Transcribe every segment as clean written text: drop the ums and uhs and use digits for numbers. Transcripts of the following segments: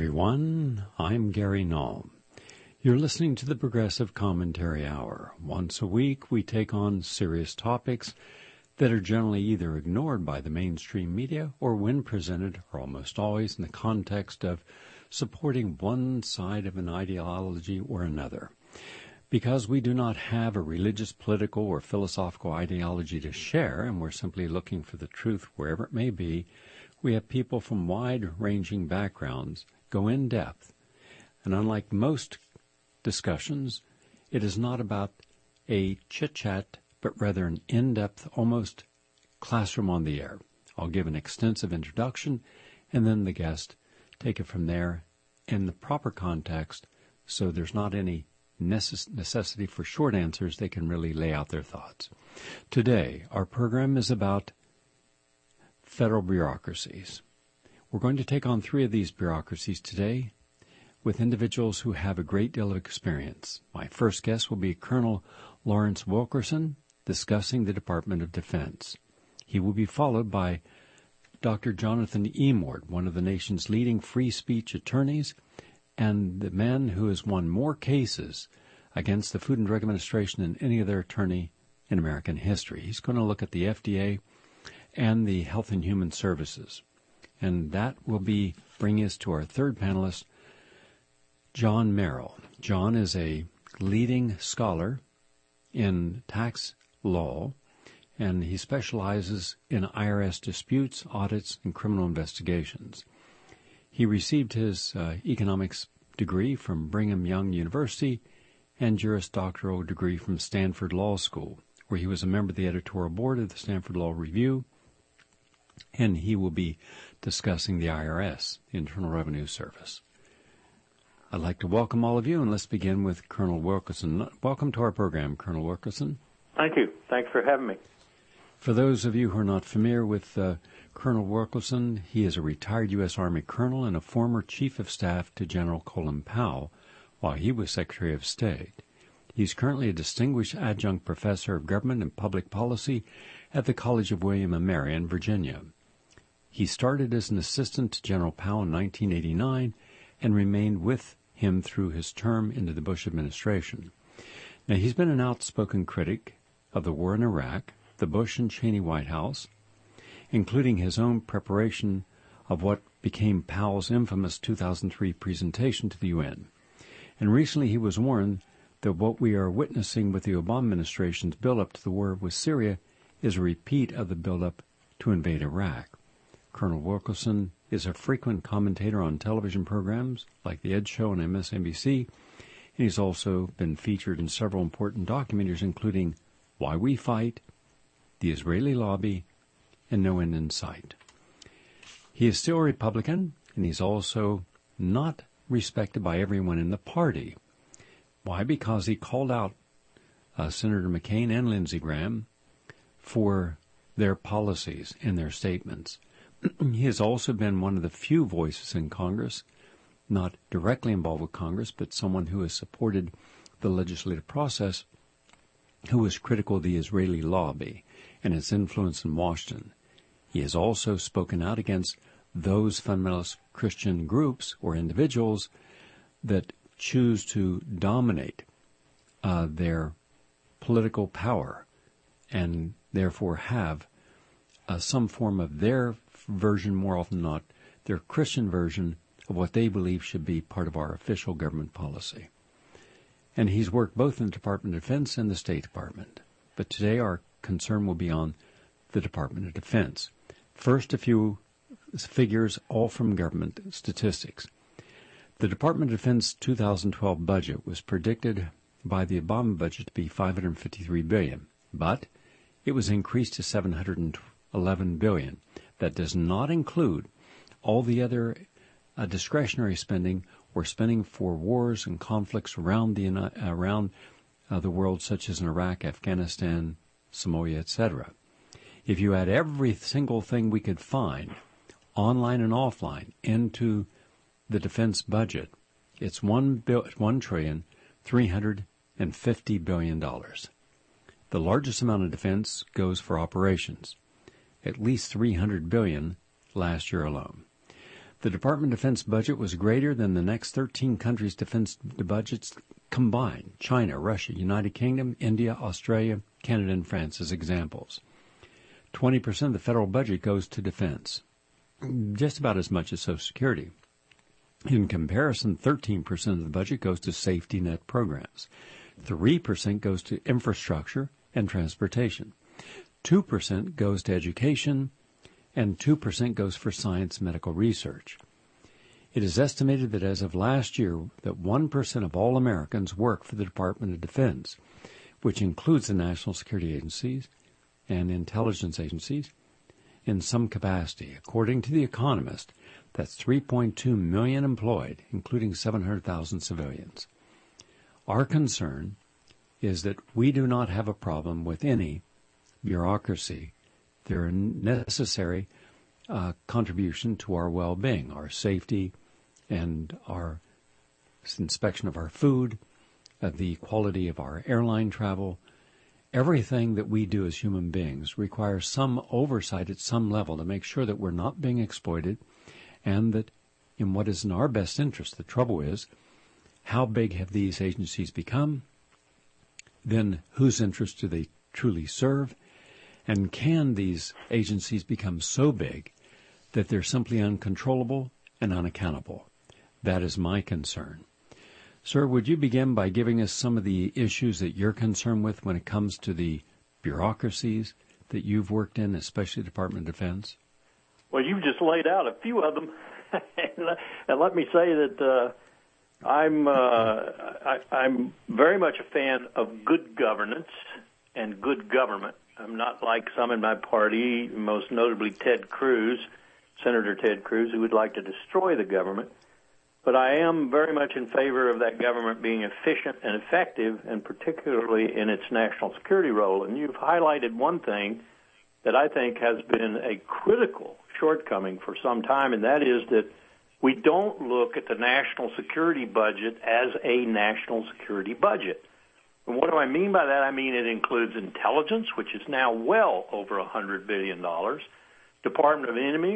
everyone. I'm Gary Null. You're listening to the Progressive Commentary Hour. Once a week, we take on serious topics that are generally either ignored by the mainstream media or, when presented, are almost always in the context of supporting one side of an ideology or another. Because we do not have a religious, political, or philosophical ideology to share, and we're simply looking for the truth wherever it may be, we have people from wide-ranging backgrounds go in depth. And unlike most discussions, it is not about a chit-chat, but rather an in-depth, almost classroom on the air. I'll give an extensive introduction, and then the guest take it from there in the proper context, so there's not any necessity for short answers. They can really lay out their thoughts. Today, our program is about federal bureaucracies. We're going to take on three of these bureaucracies today with individuals who have a great deal of experience. My first guest will be Colonel Lawrence Wilkerson, discussing the Department of Defense. He will be followed by Dr. Jonathan Emord, one of the nation's leading free speech attorneys and the man who has won more cases against the Food and Drug Administration than any other attorney in American history. He's going to look at the FDA and the Health and Human Services. And that will be bringing us to our third panelist, John Merrill. John is a leading scholar in tax law, and he specializes in IRS disputes, audits, and criminal investigations. He received his economics degree from Brigham Young University and Juris Doctoral degree from Stanford Law School, where he was a member of the editorial board of the Stanford Law Review, and he will be discussing the IRS, the Internal Revenue Service. I'd like to welcome all of you, and let's begin with Colonel Wilkerson. Welcome to our program, Colonel Wilkerson. Thank you. Thanks for having me. For those of you who are not familiar with Colonel Wilkerson, he is a retired U.S. Army colonel and a former chief of staff to General Colin Powell while he was Secretary of State. He's currently a distinguished adjunct professor of government and public policy at the College of William & Mary in Virginia. He started as an assistant to General Powell in 1989 and remained with him through his term into the Bush administration. Now, he's been an outspoken critic of the war in Iraq, the Bush and Cheney White House, including his own preparation of what became Powell's infamous 2003 presentation to the UN. And recently he was warned that what we are witnessing with the Obama administration's build-up to the war with Syria is a repeat of the build-up to invade Iraq. Colonel Wilkerson is a frequent commentator on television programs like The Ed Show on MSNBC, and he's also been featured in several important documentaries, including Why We Fight, The Israeli Lobby, and No End in Sight. He is still a Republican, and he's also not respected by everyone in the party. Why? Because he called out Senator McCain and Lindsey Graham for their policies and their statements. He has also been one of the few voices in Congress, not directly involved with Congress, but someone who has supported the legislative process, who was critical of the Israeli lobby and its influence in Washington. He has also spoken out against those fundamentalist Christian groups or individuals that choose to dominate their political power and therefore have some form of their version, more often than not, their Christian version of what they believe should be part of our official government policy. And he's worked both in the Department of Defense and the State Department. But today our concern will be on the Department of Defense. First, a few figures, all from government statistics. The Department of Defense 2012 budget was predicted by the Obama budget to be $553 billion, but it was increased to $711 billion. That does not include all the other discretionary spending or spending for wars and conflicts around the world, such as in Iraq, Afghanistan, Somalia, etc. If you add every single thing we could find, online and offline, into the defense budget, it's $1,350 billion. The largest amount of defense goes for operations, at least $300 billion last year alone. The Department of Defense budget was greater than the next 13 countries' defense budgets combined: China, Russia, United Kingdom, India, Australia, Canada, and France as examples. 20% of the federal budget goes to defense, just about as much as Social Security. In comparison, 13% of the budget goes to safety net programs. 3% goes to infrastructure and transportation. 2% goes to education, and 2% goes for science and medical research. It is estimated that as of last year, that 1% of all Americans work for the Department of Defense, which includes the national security agencies and intelligence agencies in some capacity. According to The Economist, that's 3.2 million employed, including 700,000 civilians. Our concern is that we do not have a problem with any bureaucracy. They're a necessary contribution to our well-being, our safety, and our inspection of our food, the quality of our airline travel. Everything that we do as human beings requires some oversight at some level to make sure that we're not being exploited and that in what is in our best interest. The trouble is, how big have these agencies become? Then whose interests do they truly serve? And can these agencies become so big that they're simply uncontrollable and unaccountable? That is my concern. Sir, would you begin by giving us some of the issues that you're concerned with when it comes to the bureaucracies that you've worked in, especially the Department of Defense? Well, you've just laid out a few of them. And let me say that I'm very much a fan of good governance and good government. I'm not like some in my party, most notably Ted Cruz, Senator Ted Cruz, who would like to destroy the government. But I am very much in favor of that government being efficient and effective, and particularly in its national security role. And you've highlighted one thing that I think has been a critical shortcoming for some time, and that is that we don't look at the national security budget as a national security budget. And what do I mean by that? I mean it includes intelligence, which is now well over $100 billion, Department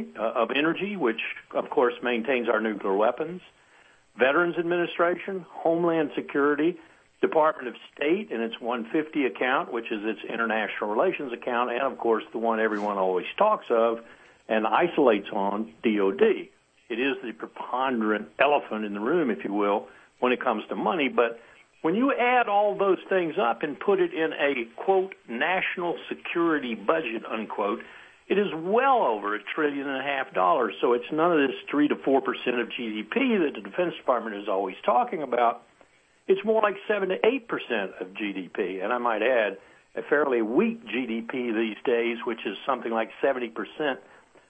of Energy, which, of course, maintains our nuclear weapons, Veterans Administration, Homeland Security, Department of State and its 150 account, which is its international relations account, and, of course, the one everyone always talks of and isolates on, DOD. It is the preponderant elephant in the room, if you will, when it comes to money. But when you add all those things up and put it in a, quote, national security budget, unquote, it is well over $1.5 trillion. So it's none of this 3 to 4% of GDP that the Defense Department is always talking about. It's more like 7 to 8% of GDP. And I might add, a fairly weak GDP these days, which is something like 70%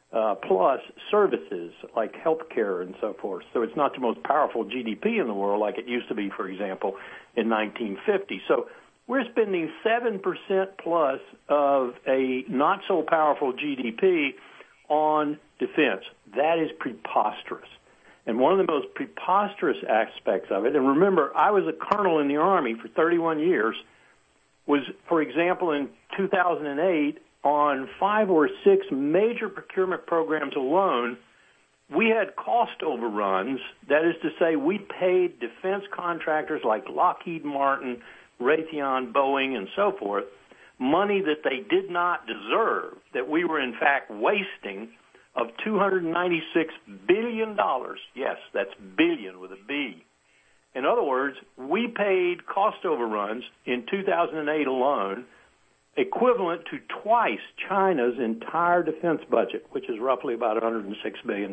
plus services like health care and so forth. So it's not the most powerful GDP in the world like it used to be, for example, in 1950. So we're spending 7% plus of a not-so-powerful GDP on defense. That is preposterous. And one of the most preposterous aspects of it, and remember, I was a colonel in the Army for 31 years, was, for example, in 2008, on 5 or 6 major procurement programs alone, we had cost overruns. That is to say, we paid defense contractors like Lockheed Martin, Raytheon, Boeing, and so forth, money that they did not deserve, that we were in fact wasting, of $296 billion. Yes, that's billion with a B. In other words, we paid cost overruns in 2008 alone, equivalent to twice China's entire defense budget, which is roughly about $106 billion.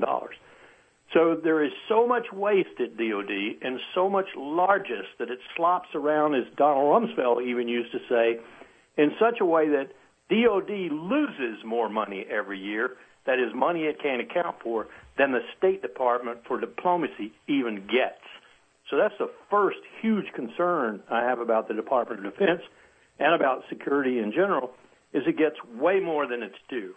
So there is so much waste at DOD and so much largesse that it slops around, as Donald Rumsfeld even used to say, in such a way that DOD loses more money every year, that is money it can't account for, than the State Department for diplomacy even gets. So that's the first huge concern I have about the Department of Defense and about security in general, is it gets way more than it's due.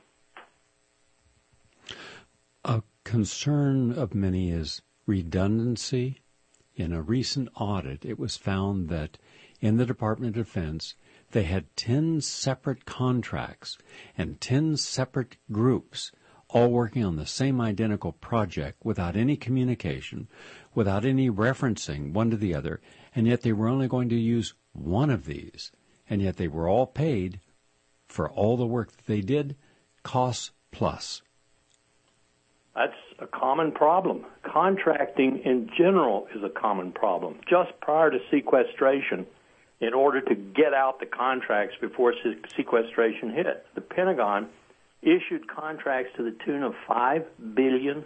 A concern of many is redundancy. In a recent audit, it was found that in the Department of Defense, they had 10 separate contracts and 10 separate groups, all working on the same identical project without any communication, without any referencing one to the other, and yet they were only going to use one of these, and yet they were all paid for all the work that they did, costs plus. That's a common problem. Contracting in general is a common problem. Just prior to sequestration, in order to get out the contracts before sequestration hit, the Pentagon issued contracts to the tune of $5 billion.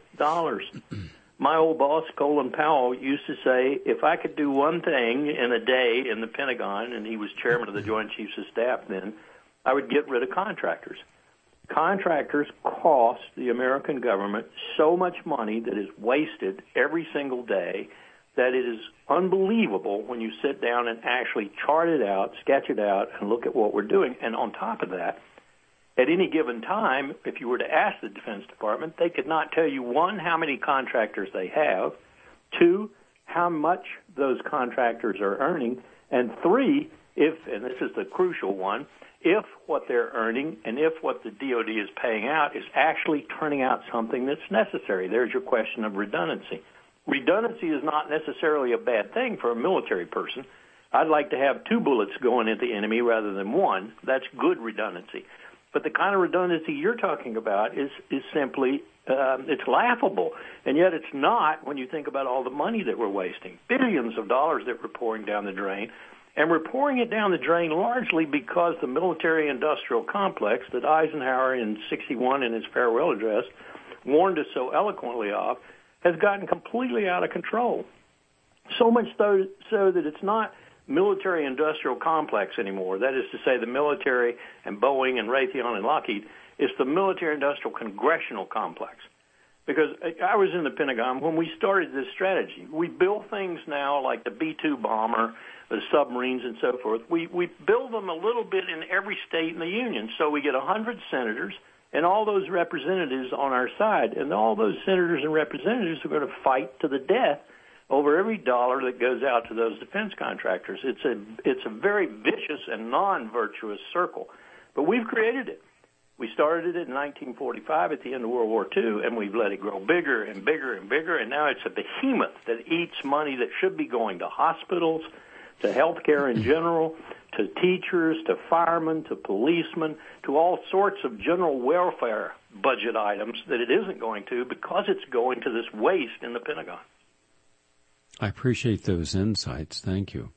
My old boss, Colin Powell, used to say, if I could do one thing in a day in the Pentagon, and he was chairman of the Joint Chiefs of Staff then, I would get rid of contractors. Contractors cost the American government so much money that is wasted every single day that it is unbelievable when you sit down and actually chart it out, sketch it out, and look at what we're doing. And on top of that, at any given time, if you were to ask the Defense Department, they could not tell you, one, how many contractors they have, two, how much those contractors are earning, and three, if, and this is the crucial one, if what they're earning and if what the DOD is paying out is actually turning out something that's necessary. There's your question of redundancy. Redundancy is not necessarily a bad thing for a military person. I'd like to have 2 bullets going at the enemy rather than 1. That's good redundancy. But the kind of redundancy you're talking about is simply, it's laughable. And yet it's not when you think about all the money that we're wasting. Billions of dollars that we're pouring down the drain. And we're pouring it down the drain largely because the military-industrial complex that Eisenhower in '61 in his farewell address warned us so eloquently of has gotten completely out of control. So much so that it's not military-industrial complex anymore. That is to say the military and Boeing and Raytheon and Lockheed. It's the military-industrial congressional complex. Because I was in the Pentagon when we started this strategy. We build things now like the B-2 bomber, the submarines and so forth. We build them a little bit in every state in the Union. So we get 100 senators and all those representatives on our side. And all those senators and representatives are going to fight to the death over every dollar that goes out to those defense contractors. It's a very vicious and non-virtuous circle. But we've created it. We started it in 1945 at the end of World War II, and we've let it grow bigger and bigger and bigger, and now it's a behemoth that eats money that should be going to hospitals, to health care in general, to teachers, to firemen, to policemen, to all sorts of general welfare budget items that it isn't going to because it's going to this waste in the Pentagon. I appreciate those insights. Thank you.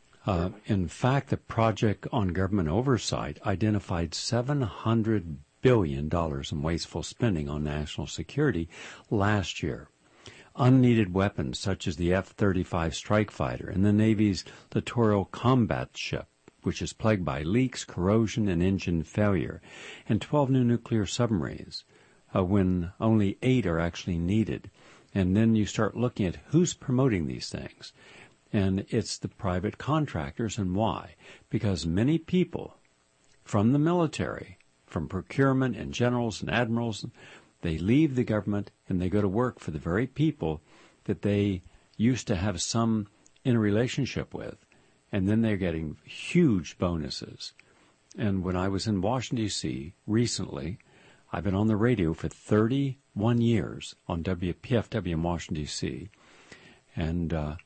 In fact, the Project on Government Oversight identified $700 billion in wasteful spending on national security last year. Unneeded weapons such as the F-35 strike fighter and the Navy's Littoral Combat Ship, which is plagued by leaks, corrosion, and engine failure, and 12 new nuclear submarines, when only 8 are actually needed. And then you start looking at who's promoting these things. And it's the private contractors. And why? Because many people from the military, from procurement and generals and admirals, they leave the government and they go to work for the very people that they used to have some interrelationship with. And then they're getting huge bonuses. And when I was in Washington, D.C. recently, I've been on the radio for 31 years on WPFW in Washington, D.C. And a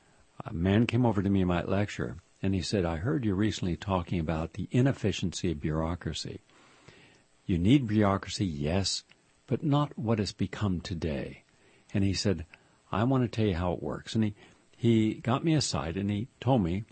man came over to me in my lecture, and he said, I heard you recently talking about the inefficiency of bureaucracy. You need bureaucracy, yes, but not what it's become today. And he said, I want to tell you how it works. And he got me aside, and he told me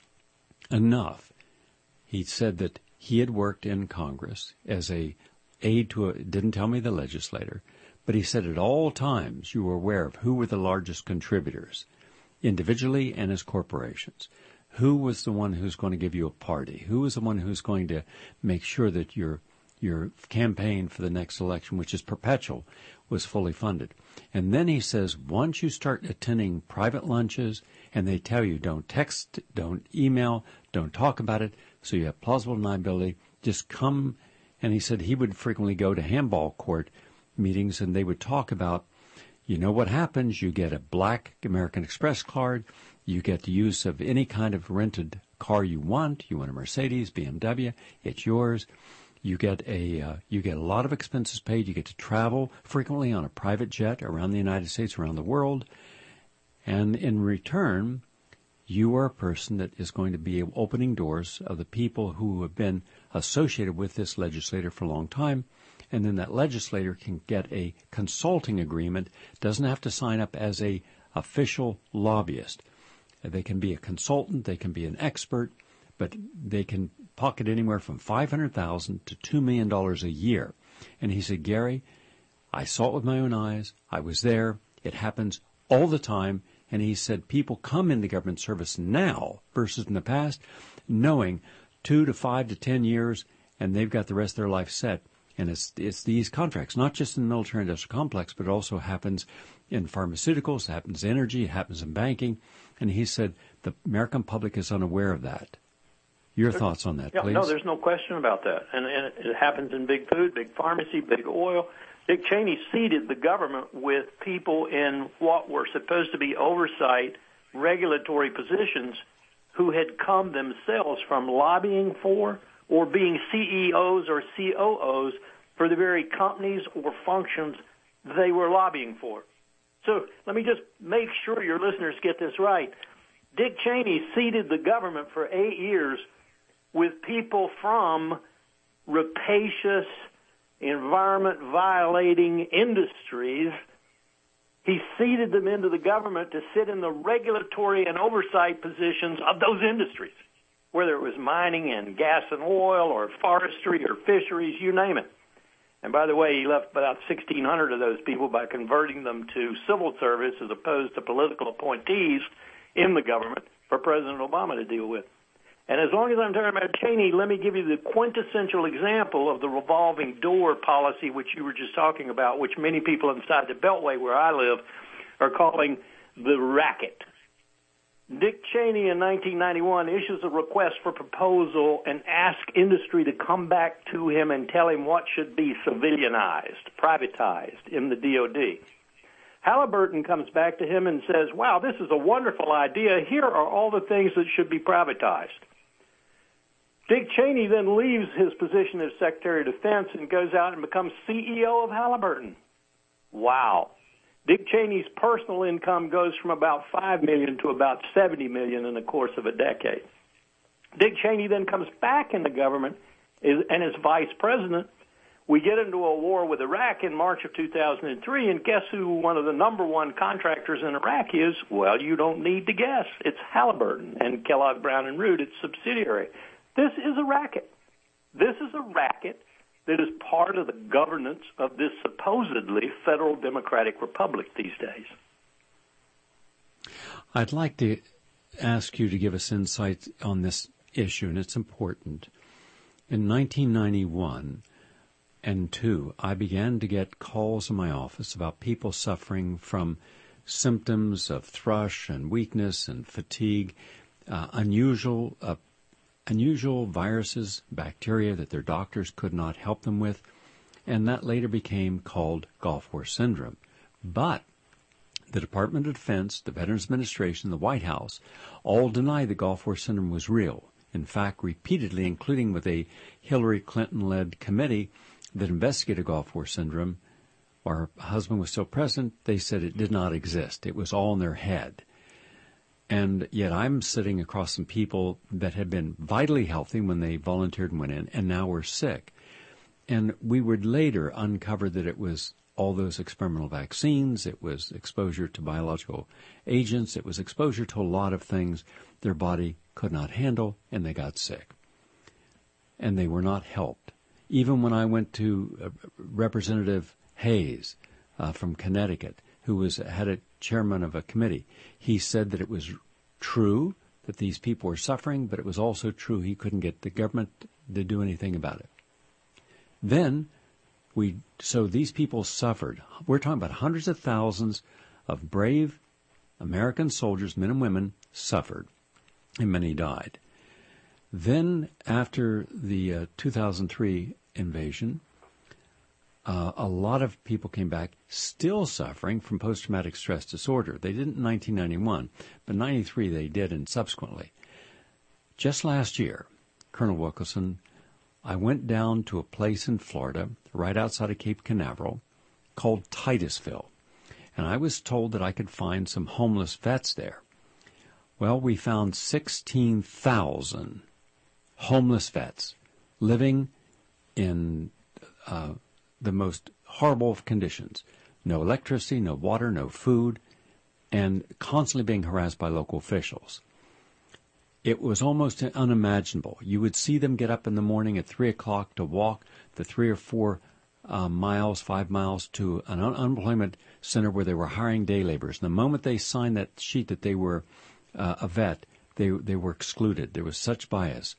enough. He said that he had worked in Congress as a aide to didn't tell me the legislator, but he said at all times you were aware of who were the largest contributors, individually and as corporations. Who was the one who's going to give you a party? Who was the one who's going to make sure that your campaign for the next election, which is perpetual, was fully funded? And then he says, once you start attending private lunches and they tell you don't text, don't email, don't talk about it, so you have plausible deniability, just come. And he said he would frequently go to handball court meetings and they would talk about, you know what happens, you get a black American Express card, you get the use of any kind of rented car you want a Mercedes, BMW, it's yours. You get a lot of expenses paid. You get to travel frequently on a private jet around the United States, around the world, and in return, you are a person that is going to be opening doors of the people who have been associated with this legislator for a long time, and then that legislator can get a consulting agreement, doesn't have to sign up as a official lobbyist. They can be a consultant, they can be an expert, but they can pocket anywhere from $500,000 to $2 million a year. And he said, Gary, I saw it with my own eyes. I was there. It happens all the time. And he said people come into government service now versus in the past, knowing 2 to 5 to 10 years, and they've got the rest of their life set. And it's these contracts, not just in the military-industrial complex, but it also happens in pharmaceuticals, it happens in energy, it happens in banking. And he said the American public is unaware of that. Your thoughts on that, please? No, there's no question about that. And it happens in big food, big pharmacy, big oil. Dick Cheney seeded the government with people in what were supposed to be oversight, regulatory positions who had come themselves from lobbying for or being CEOs or COOs for the very companies or functions they were lobbying for. So let me just make sure your listeners get this right. Dick Cheney seeded the government for 8 years with people from rapacious, environment-violating industries. He seeded them into the government to sit in the regulatory and oversight positions of those industries, whether it was mining and gas and oil or forestry or fisheries, you name it. And by the way, he left about 1,600 of those people by converting them to civil service as opposed to political appointees in the government for President Obama to deal with. And as long as I'm talking about Cheney, let me give you the quintessential example of the revolving door policy, which you were just talking about, which many people inside the Beltway where I live are calling the racket. Dick Cheney in 1991 issues a request for proposal and asks industry to come back to him and tell him what should be civilianized, privatized in the DOD. Halliburton comes back to him and says, wow, this is a wonderful idea. Here are all the things that should be privatized. Dick Cheney then leaves his position as Secretary of Defense and goes out and becomes CEO of Halliburton. Wow. Dick Cheney's personal income goes from about $5 million to about $70 million in the course of a decade. Dick Cheney then comes back in the government and is vice president. We get into a war with Iraq in March of 2003, and guess who one of the number one contractors in Iraq is? Well, you don't need to guess. It's Halliburton and Kellogg Brown and Root, its subsidiary. This is a racket. This is a racket that is part of the governance of this supposedly federal democratic republic these days. I'd like to ask you to give us insight on this issue, and it's important. In 1991 and 2, I began to get calls in my office about people suffering from symptoms of thrush and weakness and fatigue, unusual viruses, bacteria that their doctors could not help them with, and that later became called Gulf War Syndrome. But the Department of Defense, the Veterans Administration, the White House all denied the Gulf War Syndrome was real. In fact, repeatedly, including with a Hillary Clinton-led committee that investigated Gulf War Syndrome, our husband was still president, they said it did not exist. It was all in their head. And yet I'm sitting across some people that had been vitally healthy when they volunteered and went in, and now were sick. And we would later uncover that it was all those experimental vaccines, it was exposure to biological agents, it was exposure to a lot of things their body could not handle, and they got sick. And they were not helped. Even when I went to Representative Hayes from Connecticut, who had a chairman of a committee, he said that it was true that these people were suffering, but it was also true he couldn't get the government to do anything about it. Then, so these people suffered. We're talking about hundreds of thousands of brave American soldiers, men and women, suffered, and many died. Then, after the 2003 invasion, a lot of people came back still suffering from post-traumatic stress disorder. They didn't in 1991, but in 93 they did, and subsequently. Just last year, Colonel Wilkerson, I went down to a place in Florida, right outside of Cape Canaveral, called Titusville, and I was told that I could find some homeless vets there. Well, we found 16,000 homeless vets living in the most horrible of conditions. No electricity, no water, no food, and constantly being harassed by local officials. It was almost unimaginable. You would see them get up in the morning at 3 o'clock to walk the 3 or 4 miles, 5 miles to an unemployment center where they were hiring day laborers. And the moment they signed that sheet that they were a vet, they were excluded. There was such bias.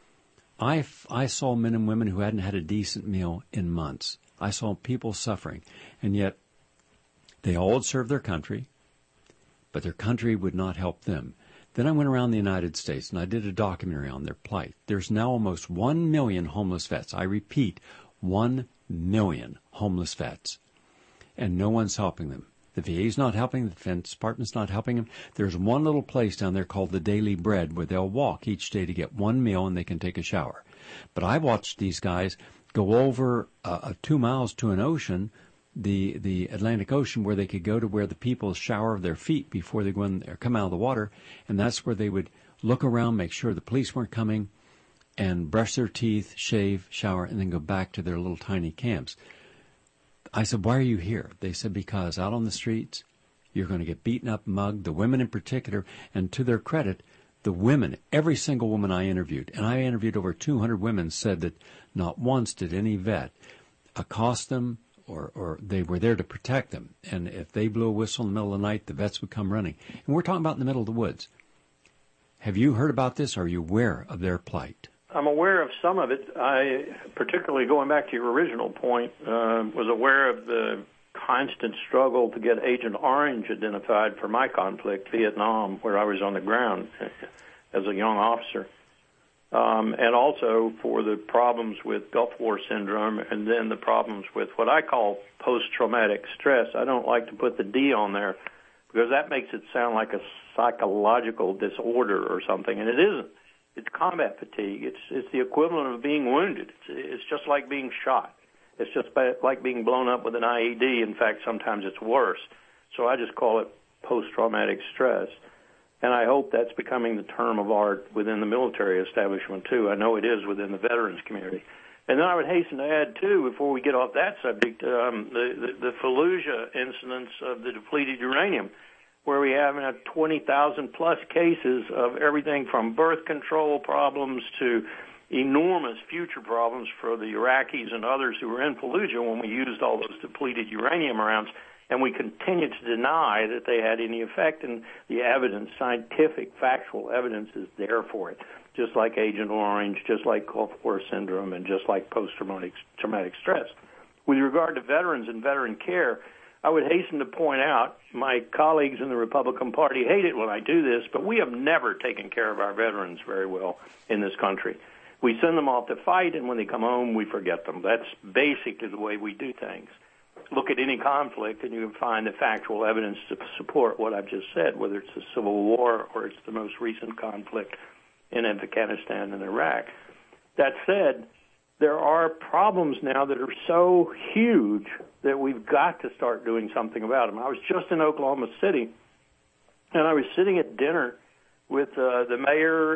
I saw men and women who hadn't had a decent meal in months. I saw people suffering, and yet they all had served their country, but their country would not help them. Then I went around the United States, and I did a documentary on their plight. There's now almost 1 million homeless vets. I repeat, 1 million homeless vets, and no one's helping them. The VA's not helping, the Defense Department's not helping them. There's one little place down there called the Daily Bread where they'll walk each day to get one meal and they can take a shower. But I watched these guys go over 2 miles to an ocean, the Atlantic Ocean, where they could go to where the people shower their feet before they go in or come out of the water, and that's where they would look around, make sure the police weren't coming, and brush their teeth, shave, shower, and then go back to their little tiny camps. I said, why are you here? They said, because out on the streets, you're going to get beaten up, mugged, the women in particular, and to their credit, the women, every single woman I interviewed, and I interviewed over 200 women, said that not once did any vet accost them or they were there to protect them. And if they blew a whistle in the middle of the night, the vets would come running. And we're talking about in the middle of the woods. Have you heard about this? Are you aware of their plight? I'm aware of some of it. I, particularly going back to your original point, was aware of the constant struggle to get Agent Orange identified for my conflict, Vietnam, where I was on the ground as a young officer, and also for the problems with Gulf War syndrome and then the problems with what I call post-traumatic stress. I don't like to put the D on there because that makes it sound like a psychological disorder or something, and it isn't. It's combat fatigue. It's the equivalent of being wounded. It's just like being shot. It's just like being blown up with an IED. In fact, sometimes it's worse. So I just call it post-traumatic stress. And I hope that's becoming the term of art within the military establishment, too. I know it is within the veterans community. And then I would hasten to add, too, before we get off that subject, the Fallujah incidents of the depleted uranium, where we have 20,000-plus cases of everything from birth control problems to enormous future problems for the Iraqis and others who were in Fallujah when we used all those depleted uranium rounds, and we continue to deny that they had any effect, and the evidence, scientific, factual evidence is there for it, just like Agent Orange, just like Gulf War syndrome, and just like post-traumatic stress. With regard to veterans and veteran care, I would hasten to point out, my colleagues in the Republican Party hate it when I do this, but we have never taken care of our veterans very well in this country. We send them off to fight, and when they come home, we forget them. That's basically the way we do things. Look at any conflict, and you can find the factual evidence to support what I've just said, whether it's the Civil War or it's the most recent conflict in Afghanistan and Iraq. That said, there are problems now that are so huge that we've got to start doing something about them. I was just in Oklahoma City, and I was sitting at dinner with the mayor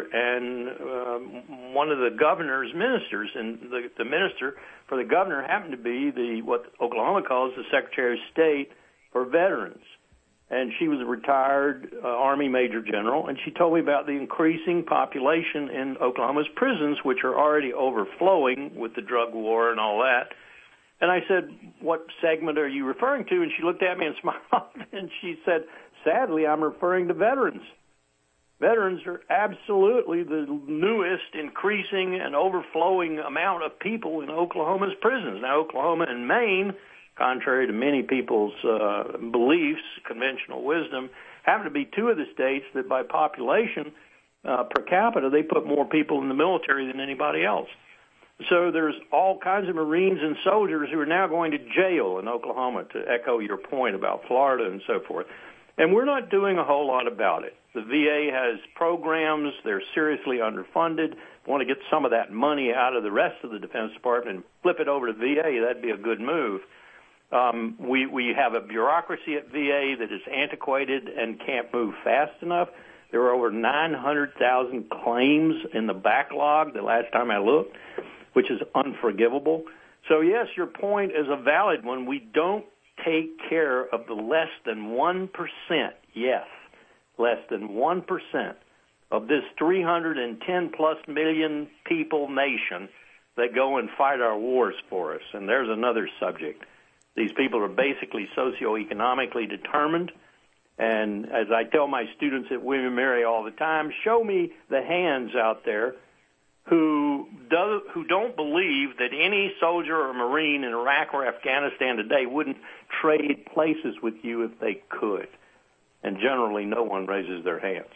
and one of the governor's ministers, and the minister for the governor happened to be what Oklahoma calls the Secretary of State for Veterans. And she was a retired Army Major General, and she told me about the increasing population in Oklahoma's prisons, which are already overflowing with the drug war and all that. And I said, what segment are you referring to? And she looked at me and smiled, and she said, sadly, I'm referring to veterans. Veterans are absolutely the newest increasing and overflowing amount of people in Oklahoma's prisons. Now, Oklahoma and Maine, contrary to many people's beliefs, conventional wisdom, happen to be two of the states that by population per capita, they put more people in the military than anybody else. So there's all kinds of Marines and soldiers who are now going to jail in Oklahoma, to echo your point about Florida and so forth. And we're not doing a whole lot about it. The VA has programs. They're seriously underfunded. Want to get some of that money out of the rest of the Defense Department and flip it over to VA, that'd be a good move. We have a bureaucracy at VA that is antiquated and can't move fast enough. There are over 900,000 claims in the backlog the last time I looked, which is unforgivable. So, yes, your point is a valid one. We don't take care of the less than 1%, yes, less than 1% of this 310-plus million people nation that go and fight our wars for us. And there's another subject. These people are basically socioeconomically determined. And as I tell my students at William & Mary all the time, show me the hands out there who don't believe that any soldier or Marine in Iraq or Afghanistan today wouldn't trade places with you if they could. And generally, no one raises their hands.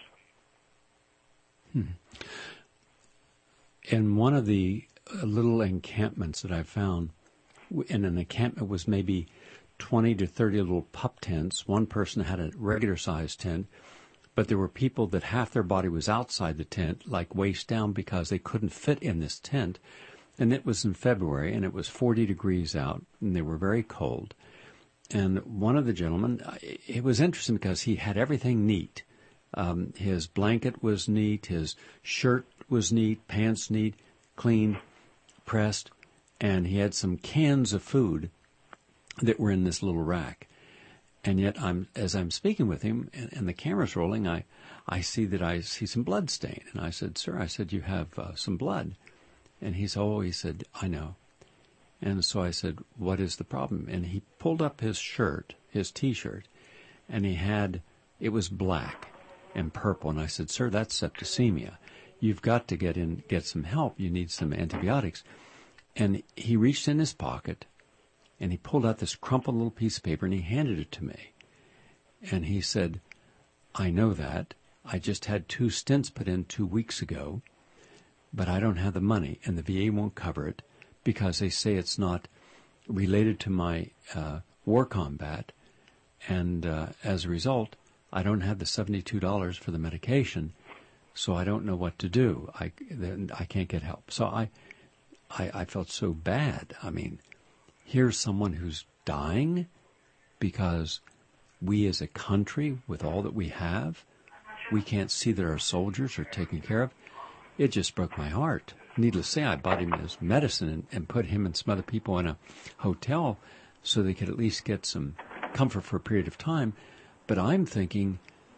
In one of the little encampments that I found, and an encampment was maybe 20 to 30 little pup tents. One person had a regular-sized tent, but there were people that half their body was outside the tent, like waist down, because they couldn't fit in this tent. And it was in February, and it was 40 degrees out, and they were very cold. And one of the gentlemen, it was interesting because he had everything neat. His blanket was neat, his shirt was neat, pants neat, clean, pressed, and he had some cans of food that were in this little rack. And yet, as I'm speaking with him, and the camera's rolling, I see some blood stain. And I said, "Sir," you have some blood. And he said, "I know." And so I said, "What is the problem?" And he pulled up his shirt, his T-shirt, and it was black and purple. And I said, "Sir, that's septicemia. You've got to get some help. You need some antibiotics." And he reached in his pocket, and he pulled out this crumpled little piece of paper, and he handed it to me. And he said, "I know that. I just had 2 stents put in 2 weeks ago, but I don't have the money, and the VA won't cover it because they say it's not related to my war combat. And as a result, I don't have the $72 for the medication, so I don't know what to do. I can't get help." So I felt so bad. I mean, here's someone who's dying because we as a country, with all that we have, we can't see that our soldiers are taken care of. It just broke my heart. Needless to say, I bought him his medicine and put him and some other people in a hotel so they could at least get some comfort for a period of time. But I'm thinking,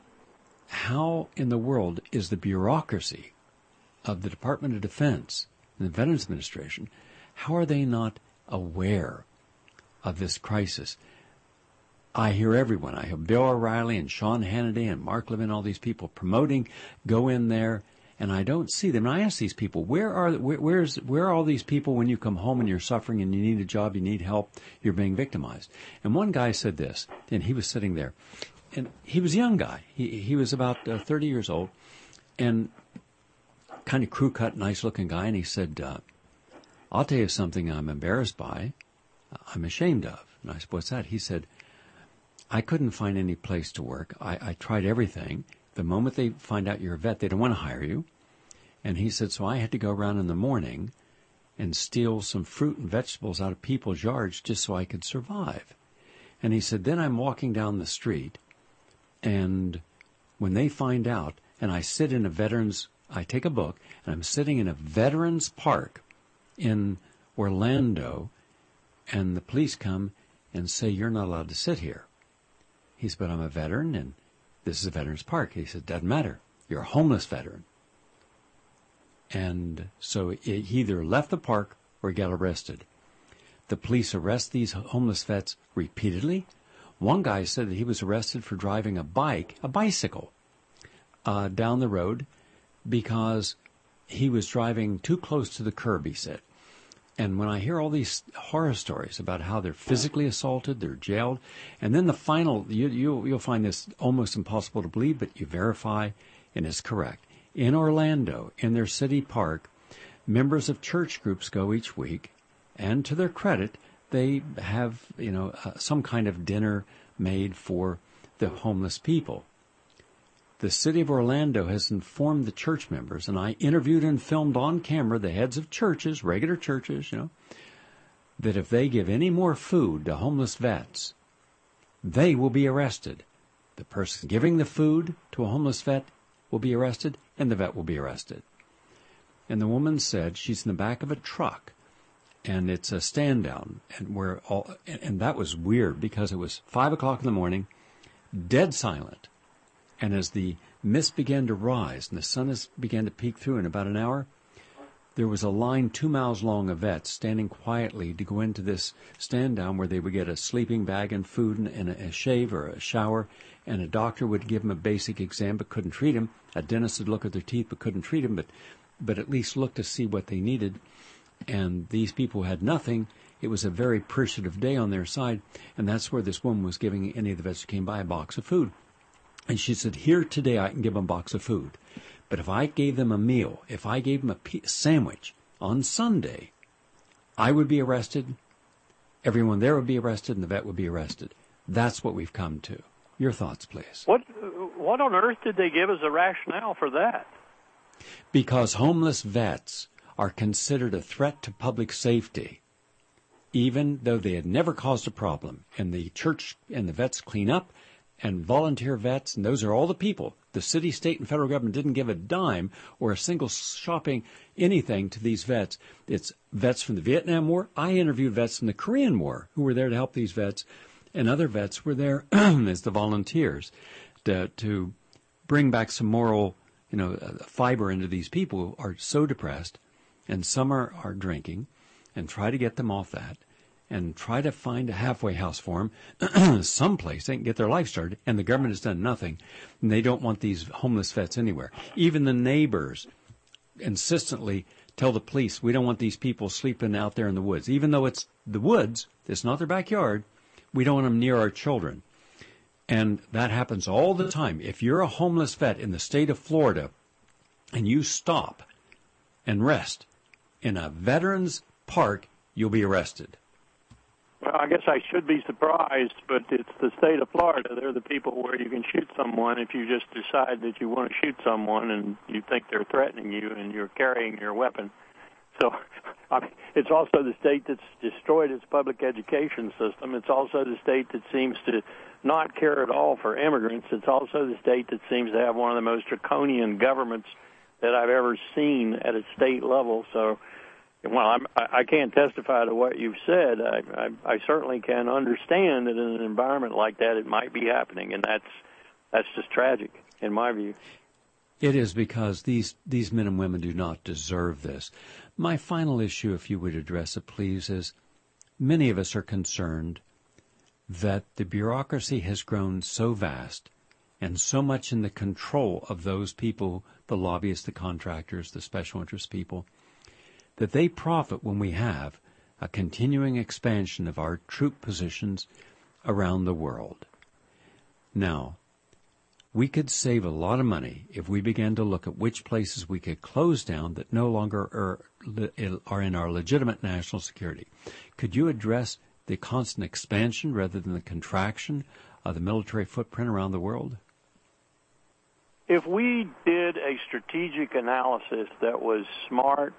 how in the world is the bureaucracy of the Department of Defense and the Veterans Administration, how are they not aware of this crisis? I hear everyone. I hear Bill O'Reilly and Sean Hannity and Mark Levin, all these people promoting, go in there, and I don't see them. And I ask these people, where are all these people when you come home and you're suffering and you need a job, you need help, you're being victimized? And one guy said this, and he was sitting there, and he was a young guy. He was about 30 years old, and kind of crew-cut, nice-looking guy, and he said, "I'll tell you something I'm embarrassed by, I'm ashamed of." And I said, "What's that?" He said, "I couldn't find any place to work. I tried everything. The moment they find out you're a vet, they don't want to hire you." And he said, "So I had to go around in the morning and steal some fruit and vegetables out of people's yards just so I could survive." And he said, "Then I'm walking down the street, and when they find out, and I take a book, and I'm sitting in a veterans park in Orlando, and the police come and say, 'You're not allowed to sit here.' He said, 'But I'm a veteran, and this is a veterans park.' He said, 'Doesn't matter. You're a homeless veteran.' And so he either left the park or got arrested. The police arrest these homeless vets repeatedly. One guy said that he was arrested for driving a bicycle, down the road because he was driving too close to the curb, he said. And when I hear all these horror stories about how they're physically assaulted, they're jailed, and then the final, you'll find this almost impossible to believe, but you verify, and it's correct. In Orlando, in their city park, members of church groups go each week, and to their credit, they have, some kind of dinner made for the homeless people. The city of Orlando has informed the church members, and I interviewed and filmed on camera the heads of churches, regular churches, that if they give any more food to homeless vets, they will be arrested. The person giving the food to a homeless vet will be arrested, and the vet will be arrested. And the woman said she's in the back of a truck, and it's a stand down, and that was weird because it was 5 o'clock in the morning, dead silent. And as the mist began to rise and the sun began to peek through in about an hour, there was a line 2 miles long of vets standing quietly to go into this stand down where they would get a sleeping bag and food and a shave or a shower, and a doctor would give them a basic exam but couldn't treat them. A dentist would look at their teeth but couldn't treat them, but at least look to see what they needed. And these people had nothing. It was a very appreciative day on their side, and that's where this woman was giving any of the vets who came by a box of food. And she said, here today I can give them a box of food. But if I gave them a meal, if I gave them a sandwich on Sunday, I would be arrested, everyone there would be arrested, and the vet would be arrested. That's what we've come to. Your thoughts, please. What on earth did they give as a rationale for that? Because homeless vets are considered a threat to public safety, even though they had never caused a problem. And the church and the vets clean up, and volunteer vets, and those are all the people. The city, state, and federal government didn't give a dime or a single shopping anything to these vets. It's vets from the Vietnam War. I interviewed vets from the Korean War who were there to help these vets, and other vets were there as the volunteers to bring back some moral, fiber into these people who are so depressed, and some are drinking, and try to get them off that. And try to find a halfway house for them, someplace they can get their life started, and the government has done nothing. And they don't want these homeless vets anywhere. Even the neighbors insistently tell the police, we don't want these people sleeping out there in the woods. Even though it's the woods, it's not their backyard, we don't want them near our children. And that happens all the time. If you're a homeless vet in the state of Florida, and you stop and rest in a veterans park, you'll be arrested. Well, I guess I should be surprised, but it's the state of Florida. They're the people where you can shoot someone if you just decide that you want to shoot someone and you think they're threatening you and you're carrying your weapon. So it's also the state that's destroyed its public education system. It's also the state that seems to not care at all for immigrants. It's also the state that seems to have one of the most draconian governments that I've ever seen at a state level. So, well, I can't testify to what you've said. I certainly can understand that in an environment like that it might be happening, and that's just tragic in my view. It is, because these men and women do not deserve this. My final issue, if you would address it, please, is many of us are concerned that the bureaucracy has grown so vast and so much in the control of those people, the lobbyists, the contractors, the special interest people, that they profit when we have a continuing expansion of our troop positions around the world. Now, we could save a lot of money if we began to look at which places we could close down that no longer are in our legitimate national security. Could you address the constant expansion rather than the contraction of the military footprint around the world? If we did a strategic analysis that was smart,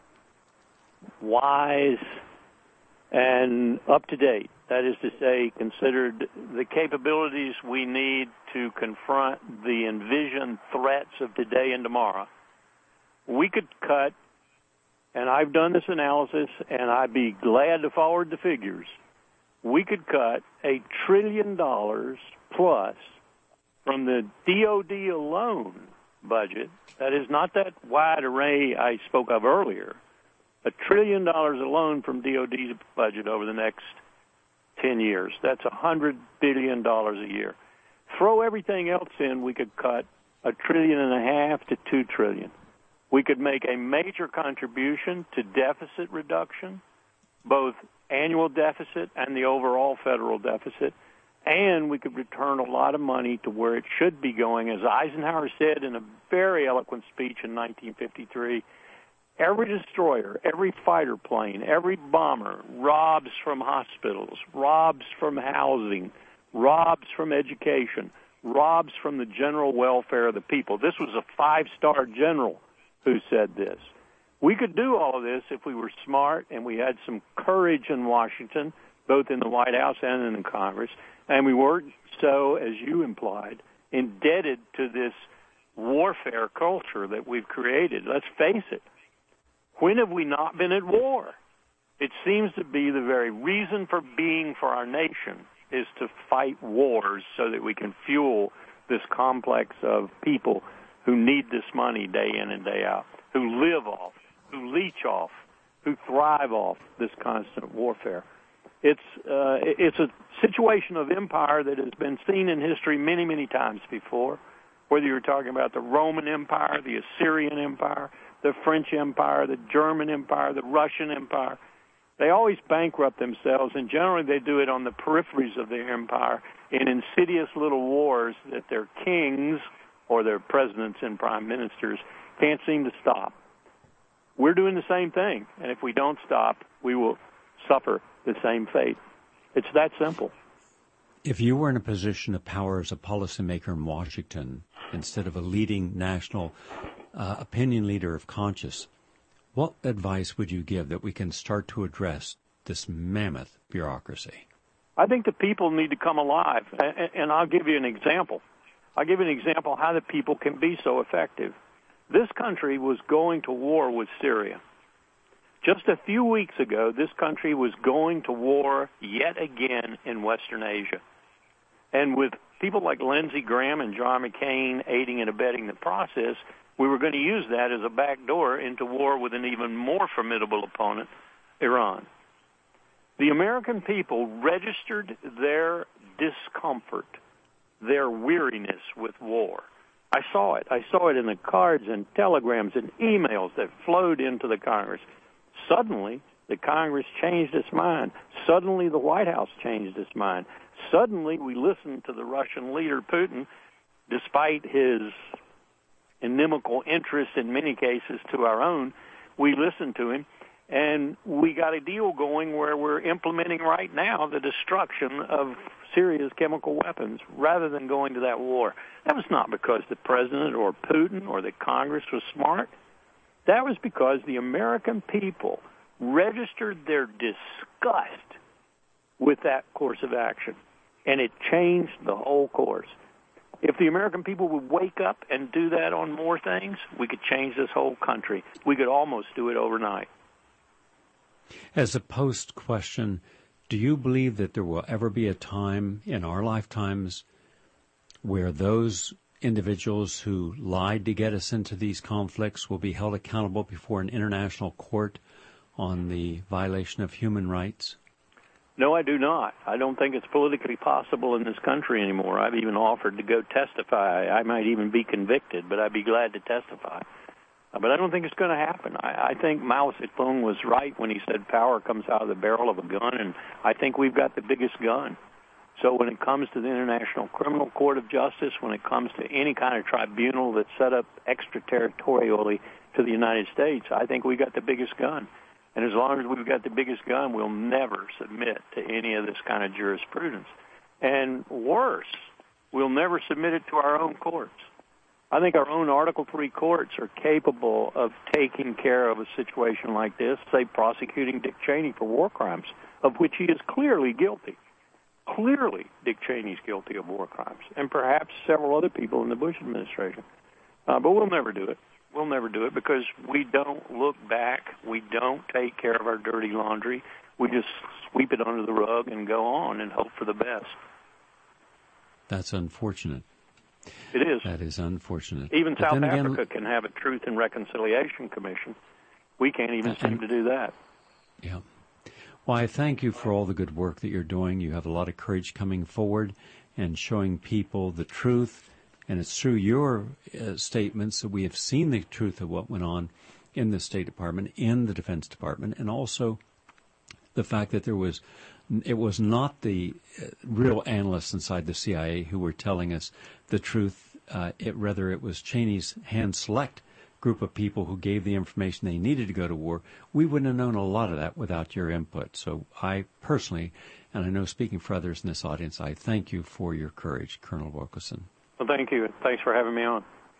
wise, and up to date, that is to say, considered the capabilities we need to confront the envisioned threats of today and tomorrow, we could cut, and I've done this analysis, and I'd be glad to forward the figures, we could cut $1 trillion plus from the DOD alone budget. That is not that wide array I spoke of earlier. $1 trillion alone from DOD's budget over the next 10 years. That's $100 billion a year. Throw everything else in, we could cut $1.5 trillion to $2 trillion. We could make a major contribution to deficit reduction, both annual deficit and the overall federal deficit, and we could return a lot of money to where it should be going. As Eisenhower said in a very eloquent speech in 1953, every destroyer, every fighter plane, every bomber robs from hospitals, robs from housing, robs from education, robs from the general welfare of the people. This was a 5-star general who said this. We could do all of this if we were smart and we had some courage in Washington, both in the White House and in the Congress, and we weren't so, as you implied, indebted to this warfare culture that we've created. Let's face it. When have we not been at war? It seems to be the very reason for being for our nation is to fight wars so that we can fuel this complex of people who need this money day in and day out, who live off, who leech off, who thrive off this constant warfare. It's a situation of empire that has been seen in history many, many times before, whether you're talking about the Roman Empire, the Assyrian Empire, the French Empire, the German Empire, the Russian Empire. They always bankrupt themselves, and generally they do it on the peripheries of their empire in insidious little wars that their kings or their presidents and prime ministers can't seem to stop. We're doing the same thing, and if we don't stop, we will suffer the same fate. It's that simple. If you were in a position of power as a policymaker in Washington, instead of a leading national opinion leader of conscience, what advice would you give that we can start to address this mammoth bureaucracy? I think the people need to come alive, and I'll give you an example. I'll give you an example how the people can be so effective. This country was going to war with Syria. Just a few weeks ago, this country was going to war yet again in Western Asia. And with people like Lindsey Graham and John McCain aiding and abetting the process, we were going to use that as a backdoor into war with an even more formidable opponent, Iran. The American people registered their discomfort, their weariness with war. I saw it. I saw it in the cards and telegrams and emails that flowed into the Congress. Suddenly, the Congress changed its mind. Suddenly, the White House changed its mind. Suddenly, we listened to the Russian leader, Putin, despite his inimical interest in many cases to our own. We listened to him, and we got a deal going where we're implementing right now the destruction of Syria's chemical weapons rather than going to that war. That was not because the president or Putin or the Congress was smart. That was because the American people registered their disgust with that course of action, and it changed the whole course. If the American people would wake up and do that on more things, we could change this whole country. We could almost do it overnight. As a post question, do you believe that there will ever be a time in our lifetimes where those individuals who lied to get us into these conflicts will be held accountable before an international court on the violation of human rights? No, I do not. I don't think it's politically possible in this country anymore. I've even offered to go testify. I might even be convicted, but I'd be glad to testify. But I don't think it's going to happen. I think Mao Zedong was right when he said power comes out of the barrel of a gun, and I think we've got the biggest gun. So when it comes to the International Criminal Court of Justice, when it comes to any kind of tribunal that's set up extraterritorially to the United States, I think we got the biggest gun. And as long as we've got the biggest gun, we'll never submit to any of this kind of jurisprudence. And worse, we'll never submit it to our own courts. I think our own Article III courts are capable of taking care of a situation like this, say prosecuting Dick Cheney for war crimes, of which he is clearly guilty. Clearly, Dick Cheney's guilty of war crimes, and perhaps several other people in the Bush administration. But we'll never do it. We'll never do it because we don't look back. We don't take care of our dirty laundry. We just sweep it under the rug and go on and hope for the best. That's unfortunate. It is. That is unfortunate. Even but South Africa can have a Truth and Reconciliation Commission. We can't even seem to do that. Yeah. Well, I thank you for all the good work that you're doing. You have a lot of courage coming forward and showing people the truth. And it's through your statements that we have seen the truth of what went on in the State Department, in the Defense Department, and also the fact that it was not the real analysts inside the CIA who were telling us the truth. Rather, it was Cheney's hand select group of people who gave the information they needed to go to war, we wouldn't have known a lot of that without your input. So I personally, and I know speaking for others in this audience, I thank you for your courage, Colonel Wilkerson. Well, thank you. Thanks for having me on.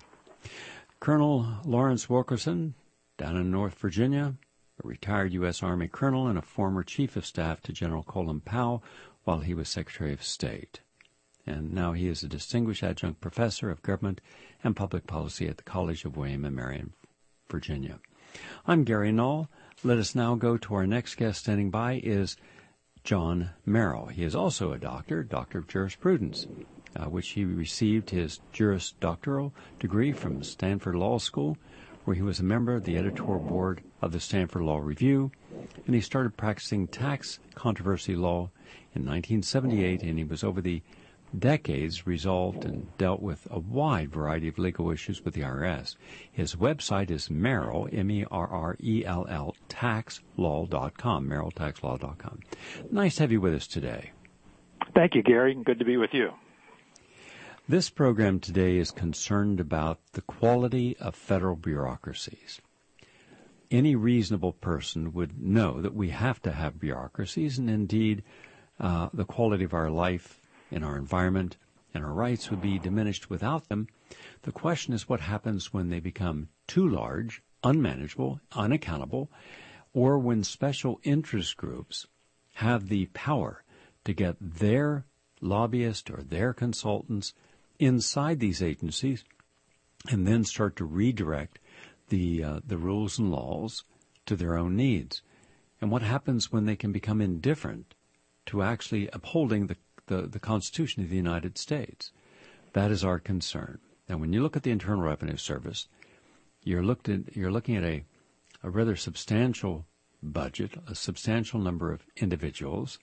Colonel Lawrence Wilkerson, down in North Virginia, a retired U.S. Army colonel and a former chief of staff to General Colin Powell while he was Secretary of State. And now he is a distinguished adjunct professor of government and public policy at the College of William & Mary in Virginia. I'm Gary Null. Let us now go to our next guest. Standing by is John Merrill. He is also a doctor of jurisprudence, which he received his Juris Doctoral degree from Stanford Law School, where he was a member of the editorial board of the Stanford Law Review, and he started practicing tax controversy law in 1978, and he was over the decades resolved and dealt with a wide variety of legal issues with the IRS. His website is Merrill, M-E-R-R-E-L-L, taxlaw.com, merrilltaxlaw.com. Nice to have you with us today. Thank you, Gary. Good to be with you. This program today is concerned about the quality of federal bureaucracies. Any reasonable person would know that we have to have bureaucracies, and indeed the quality of our life and our environment and our rights would be diminished without them. The question is what happens when they become too large, unmanageable, unaccountable, or when special interest groups have the power to get their lobbyists or their consultants inside these agencies and then start to redirect the rules and laws to their own needs. And what happens when they can become indifferent to actually upholding the Constitution of the United States? That is our concern. Now, when you look at the Internal Revenue Service, you're looking at a rather substantial budget, a substantial number of individuals,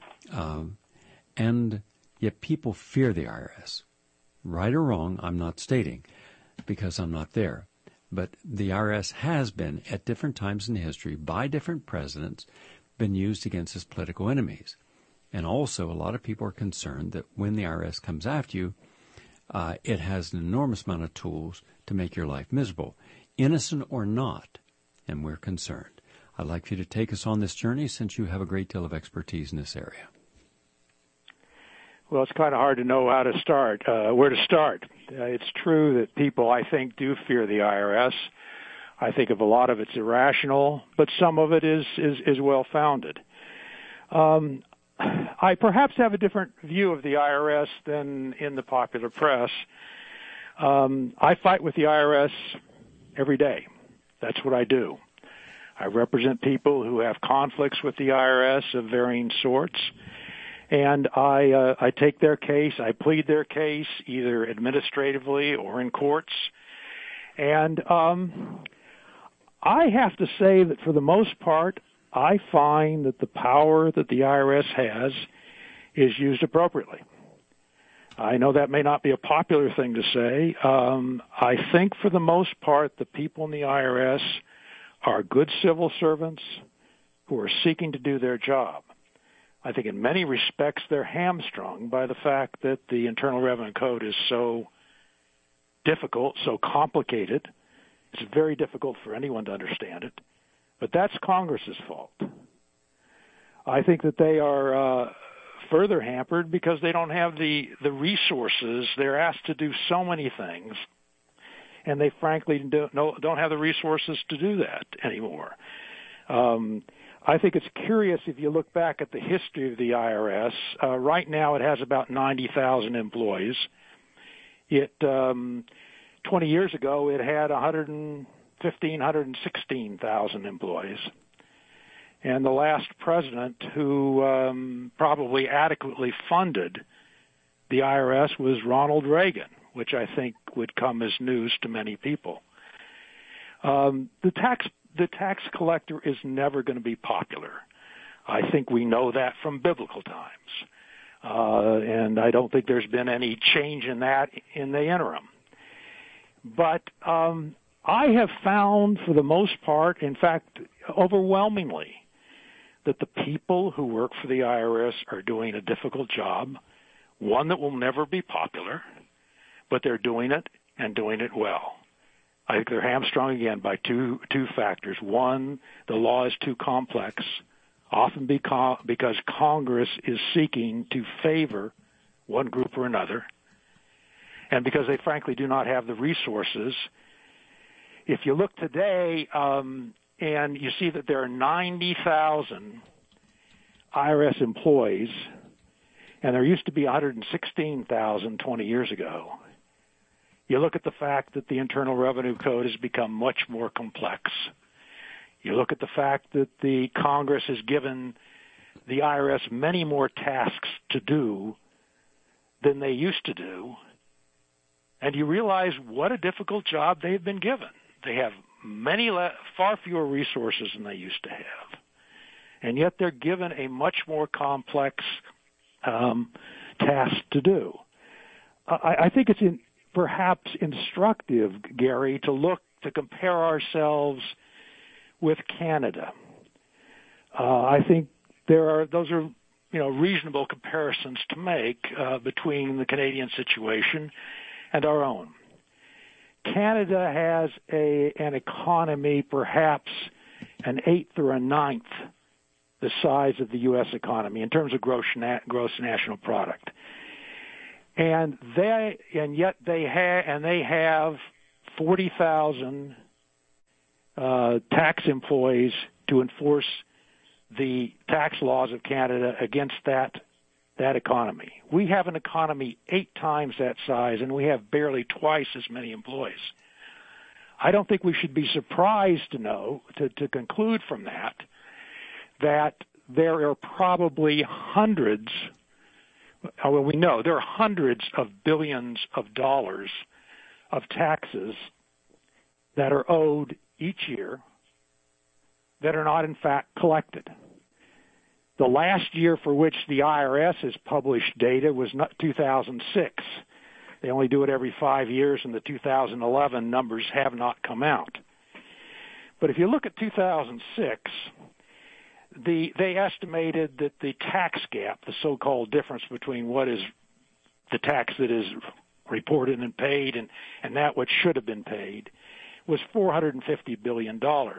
and yet people fear the IRS. Right or wrong, I'm not stating, because I'm not there. But the IRS has been, at different times in history, by different presidents, been used against its political enemies. And also, a lot of people are concerned that when the IRS comes after you, it has an enormous amount of tools to make your life miserable, innocent or not, and we're concerned. I'd like for you to take us on this journey since you have a great deal of expertise in this area. Well, it's kind of hard to know how to start, where to start. It's true that people, I think, do fear the IRS. I think of a lot of it's irrational, but some of it is well-founded. I perhaps have a different view of the IRS than in the popular press. I fight with the IRS every day. That's what I do. I represent people who have conflicts with the IRS of varying sorts, and I take their case, I plead their case, either administratively or in courts. And I have to say that for the most part, I find that the power that the IRS has is used appropriately. I know that may not be a popular thing to say. I think for the most part, the people in the IRS are good civil servants who are seeking to do their job. I think in many respects they're hamstrung by the fact that the Internal Revenue Code is so difficult, so complicated. It's very difficult for anyone to understand it. But that's Congress's fault. I think that they are further hampered because they don't have the resources. They're asked to do so many things, and they frankly don't have the resources to do that anymore. I think it's curious if you look back at the history of the IRS. Right now it has about 90,000 employees. 20 years ago it had 116,000 employees. And the last president who probably adequately funded the IRS was Ronald Reagan, which I think would come as news to many people. The tax collector is never going to be popular. I think we know that from biblical times. And I don't think there's been any change in that in the interim. But I have found for the most part, in fact, overwhelmingly, that the people who work for the IRS are doing a difficult job, one that will never be popular, but they're doing it and doing it well. I think they're hamstrung again by two factors. One, the law is too complex, often because Congress is seeking to favor one group or another, and because they frankly do not have the resources. If you look today and you see that there are 90,000 IRS employees, and there used to be 116,000 20 years ago. You look at the fact that the Internal Revenue Code has become much more complex. You look at the fact that the Congress has given the IRS many more tasks to do than they used to do, and you realize what a difficult job they've been given. They have far fewer resources than they used to have, and yet they're given a much more complex task to do. I think it's perhaps instructive, Gary, to compare ourselves with Canada. I think those are reasonable comparisons to make between the Canadian situation and our own. Canada has an economy perhaps an eighth or a ninth the size of the U.S. economy in terms of gross national product, and yet they have 40,000 tax employees to enforce the tax laws of Canada against that economy. We have an economy 8 times that size, and we have barely twice as many employees. I don't think we should be surprised to conclude from that there are probably hundreds of billions of dollars of taxes that are owed each year that are not in fact collected. The last year for which the IRS has published data was 2006. They only do it every 5 years, and the 2011 numbers have not come out. But if you look at 2006, they estimated that the tax gap, the so-called difference between what is the tax that is reported and paid and that which should have been paid, was $450 billion.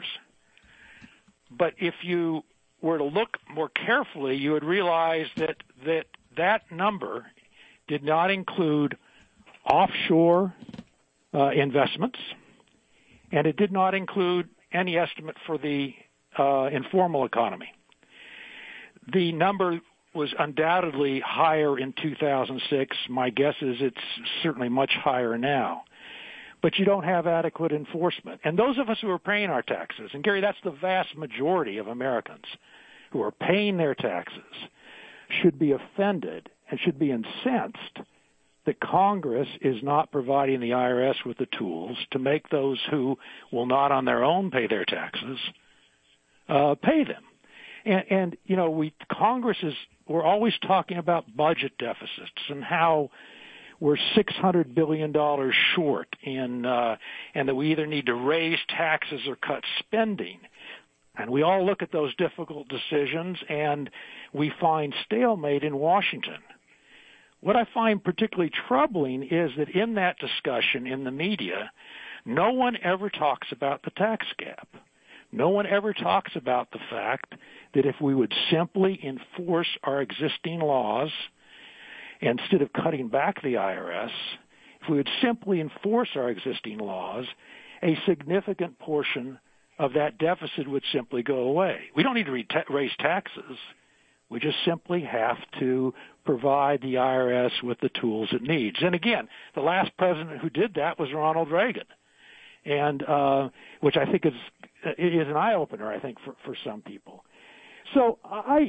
But if you were to look more carefully, you would realize that number did not include offshore investments, and it did not include any estimate for the informal economy. The number was undoubtedly higher in 2006. My guess is it's certainly much higher now. But you don't have adequate enforcement. And those of us who are paying our taxes, and Gary, that's the vast majority of Americans who are paying their taxes, should be offended and should be incensed that Congress is not providing the IRS with the tools to make those who will not on their own pay their taxes pay them. And we're always talking about budget deficits and how we're $600 billion short and that we either need to raise taxes or cut spending. And we all look at those difficult decisions and we find stalemate in Washington. What I find particularly troubling is that in that discussion in the media, no one ever talks about the tax gap. No one ever talks about the fact that if we would simply enforce our existing laws, instead of cutting back the IRS, if we would simply enforce our existing laws, a significant portion of that deficit would simply go away. We don't need to raise taxes. We just simply have to provide the IRS with the tools it needs. And again, the last president who did that was Ronald Reagan, and which I think is an eye-opener, I think, for some people. So I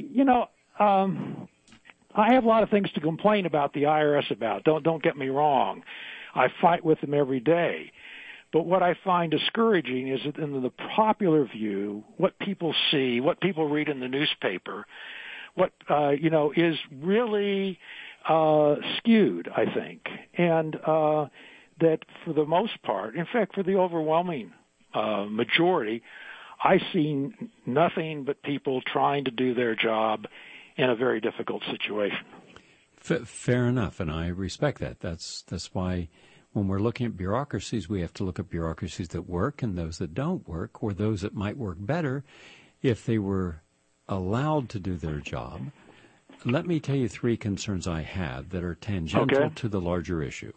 have a lot of things to complain about the IRS about. Don't get me wrong. I fight with them every day. But what I find discouraging is that in the popular view, what people see, what people read in the newspaper, what is really skewed, I think, and that for the most part, in fact, for the overwhelming majority, I see nothing but people trying to do their job in a very difficult situation. Fair enough, and I respect that. That's why when we're looking at bureaucracies, we have to look at bureaucracies that work and those that don't work, or those that might work better if they were allowed to do their job. Let me tell you 3 concerns I have that are tangential to the larger issue.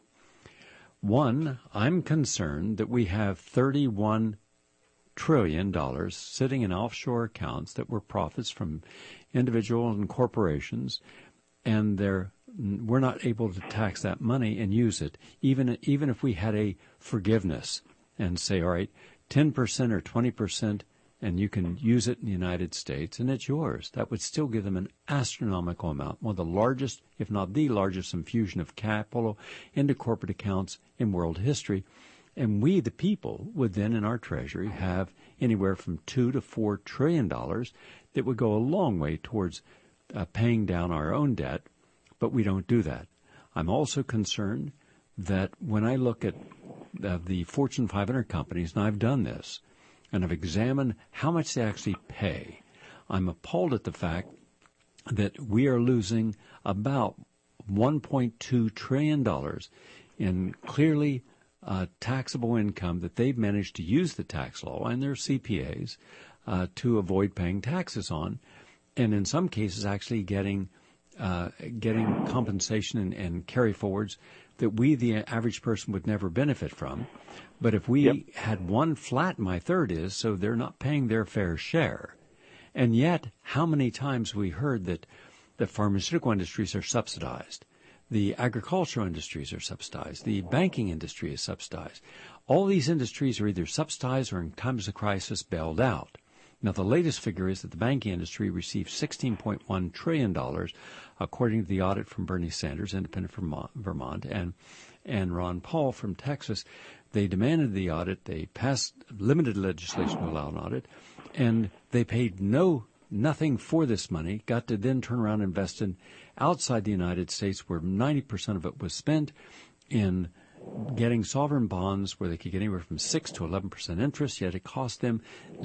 One, I'm concerned that we have $31 trillion sitting in offshore accounts that were profits from individuals and corporations, and we're not able to tax that money and use it, even if we had a forgiveness and say, all right, 10% or 20%, and you can use it in the United States, and it's yours. That would still give them an astronomical amount, one of the largest, if not the largest, infusion of capital into corporate accounts in world history. And we, the people, would then in our Treasury have anywhere from $2 to $4 trillion that would go a long way towards paying down our own debt, but we don't do that. I'm also concerned that when I look at the Fortune 500 companies, and I've done this, and I've examined how much they actually pay, I'm appalled at the fact that we are losing about $1.2 trillion in clearly taxable income that they've managed to use the tax law and their CPAs to avoid paying taxes on, and in some cases actually getting compensation and carry forwards that we, the average person, would never benefit from. But if we had one flat, my third is, so they're not paying their fair share. And yet, how many times we heard that the pharmaceutical industries are subsidized, the agricultural industries are subsidized, the banking industry is subsidized. All these industries are either subsidized or in times of crisis bailed out. Now, the latest figure is that the banking industry received $16.1 trillion, according to the audit from Bernie Sanders, independent from Vermont, and Ron Paul from Texas. They demanded the audit. They passed limited legislation to allow an audit, and they paid nothing for this money, got to then turn around and invest in outside the United States, where 90% of it was spent in getting sovereign bonds where they could get anywhere from 6 to 11% interest, yet it cost them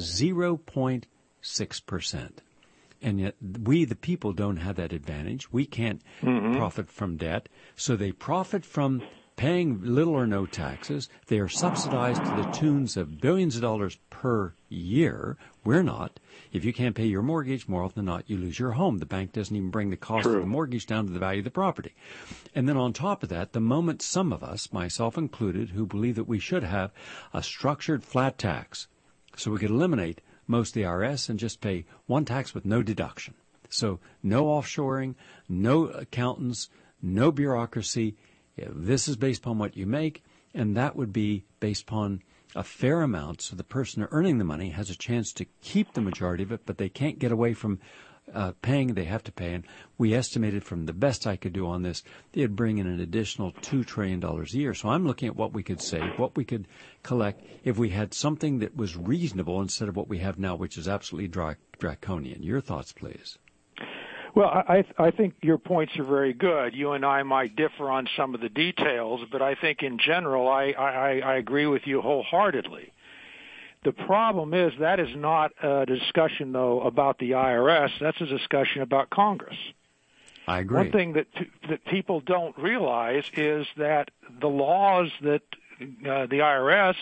0.6%. And yet we, the people, don't have that advantage. We can't profit from debt. So they profit from paying little or no taxes. They are subsidized to the tunes of billions of dollars per year. We're not. If you can't pay your mortgage, more often than not, you lose your home. The bank doesn't even bring the cost of the mortgage down to the value of the property. And then on top of that, the moment some of us, myself included, who believe that we should have a structured flat tax, so we could eliminate most of the IRS and just pay one tax with no deduction. So no offshoring, no accountants, no bureaucracy. This is based upon what you make, and that would be based upon a fair amount, so the person earning the money has a chance to keep the majority of it, but they can't get away from paying. They have to pay. And we estimated, from the best I could do on this, it'd bring in an additional $2 trillion a year. So I'm looking at what we could save, what we could collect if we had something that was reasonable instead of what we have now, which is absolutely draconian. Your thoughts, please. Well, I think your points are very good. You and I might differ on some of the details, but I think in general I agree with you wholeheartedly. The problem is that is not a discussion, though, about the IRS. That's a discussion about Congress. I agree. One thing that people don't realize is that the laws that the IRS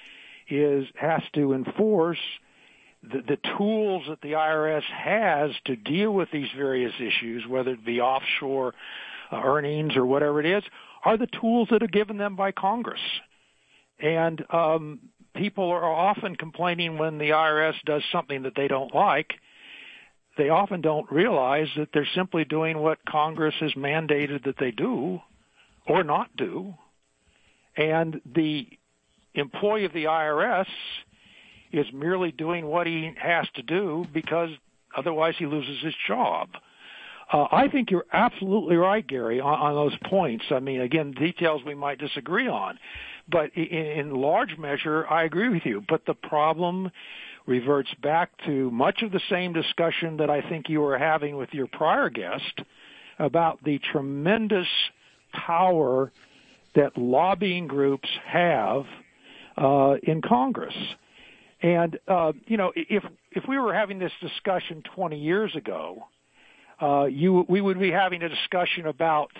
has to enforce, the tools that the IRS has to deal with these various issues, whether it be offshore earnings or whatever it is, are the tools that are given them by Congress. And people are often complaining when the IRS does something that they don't like. They often don't realize that they're simply doing what Congress has mandated that they do or not do. And the employee of the IRS is merely doing what he has to do because otherwise he loses his job. I think you're absolutely right, Gary, on those points. I mean, again, details we might disagree on. But in large measure, I agree with you. But the problem reverts back to much of the same discussion that I think you were having with your prior guest about the tremendous power that lobbying groups have in Congress. And, if we were having this discussion 20 years ago, we would be having a discussion about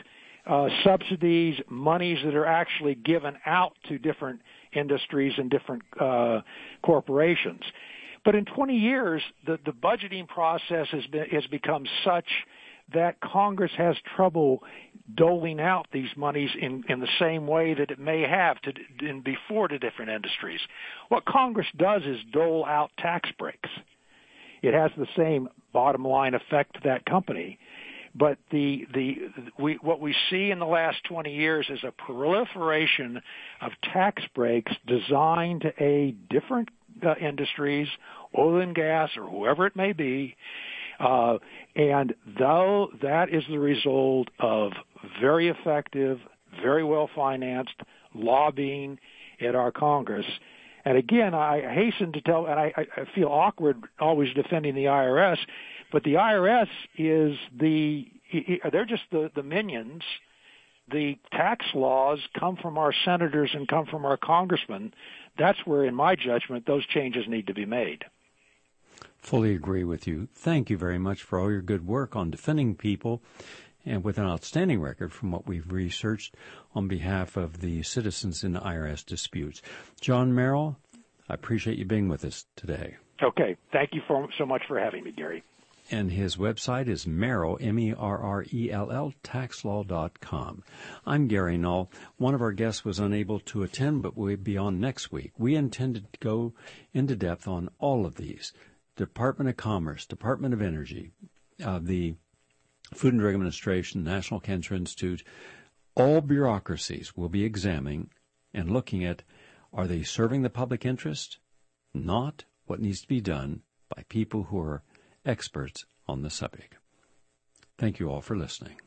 subsidies, monies that are actually given out to different industries and different corporations. But in 20 years, the budgeting process has become such that Congress has trouble doling out these monies in the same way that it may have before to different industries. What Congress does is dole out tax breaks. It has the same bottom line effect to that company. But what we see in the last 20 years is a proliferation of tax breaks designed to aid different industries, oil and gas or whoever it may be, and though that is the result of very effective, very well-financed lobbying at our Congress. And again, I hasten to tell, and I feel awkward always defending the IRS, but the IRS is they're just the minions. The tax laws come from our senators and come from our congressmen. That's where, in my judgment, those changes need to be made. Fully agree with you. Thank you very much for all your good work on defending people and with an outstanding record from what we've researched on behalf of the citizens in IRS disputes. John Merrill, I appreciate you being with us today. Okay. Thank you so much for having me, Gary. And his website is Merrill, MERRELL, taxlaw.com. I'm Gary Null. One of our guests was unable to attend, but will be on next week. We intended to go into depth on all of these. Department of Commerce, Department of Energy, the Food and Drug Administration, National Cancer Institute, all bureaucracies will be examining and looking at, are they serving the public interest? Not what needs to be done by people who are experts on the subject. Thank you all for listening.